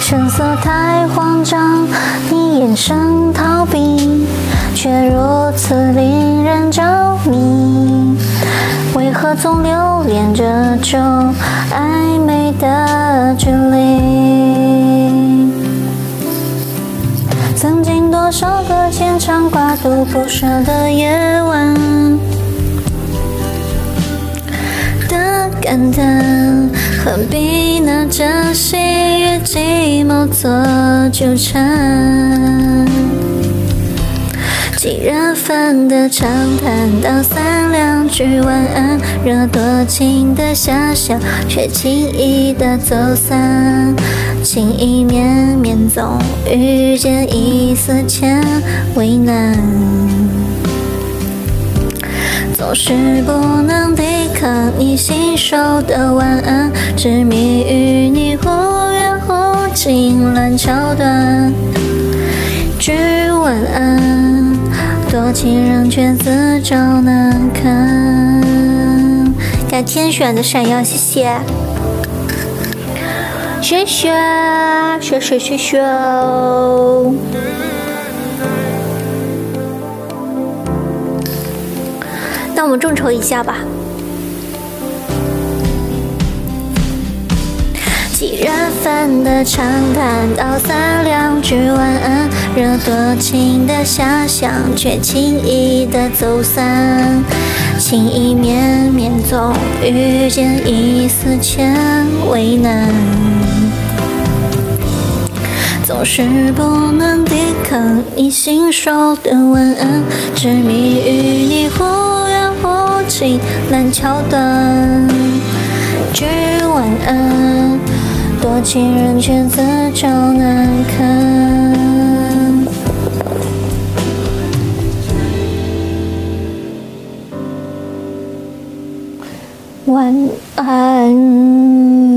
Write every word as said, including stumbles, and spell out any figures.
神色太慌张，你眼神逃避，却如此令人着迷。为何总留恋这种暧昧的距离？曾经多少个牵肠挂肚不舍的夜晚的感叹，何必拿着喜悦寂寞做纠缠？几人份的长谈，道三两句晚安，惹多情的遐想，却轻易的走散。情意绵绵，总遇见一丝牵为难，总是不能抵抗你信手的晚安，执迷于你忽远忽近烂桥段。句晚安，多情人却自找难堪。改天选的闪耀，谢谢，谢谢，谢谢，谢谢。那我们众筹一下吧。几人份的长谈，道三两句晚安，惹多情的遐想，却轻易的走散。情意绵绵，总遇见一丝牵为难，总是不能抵抗你信手的晚安，执迷于你忽远忽近烂桥段。句晚安，多情人却自找难堪。晚安。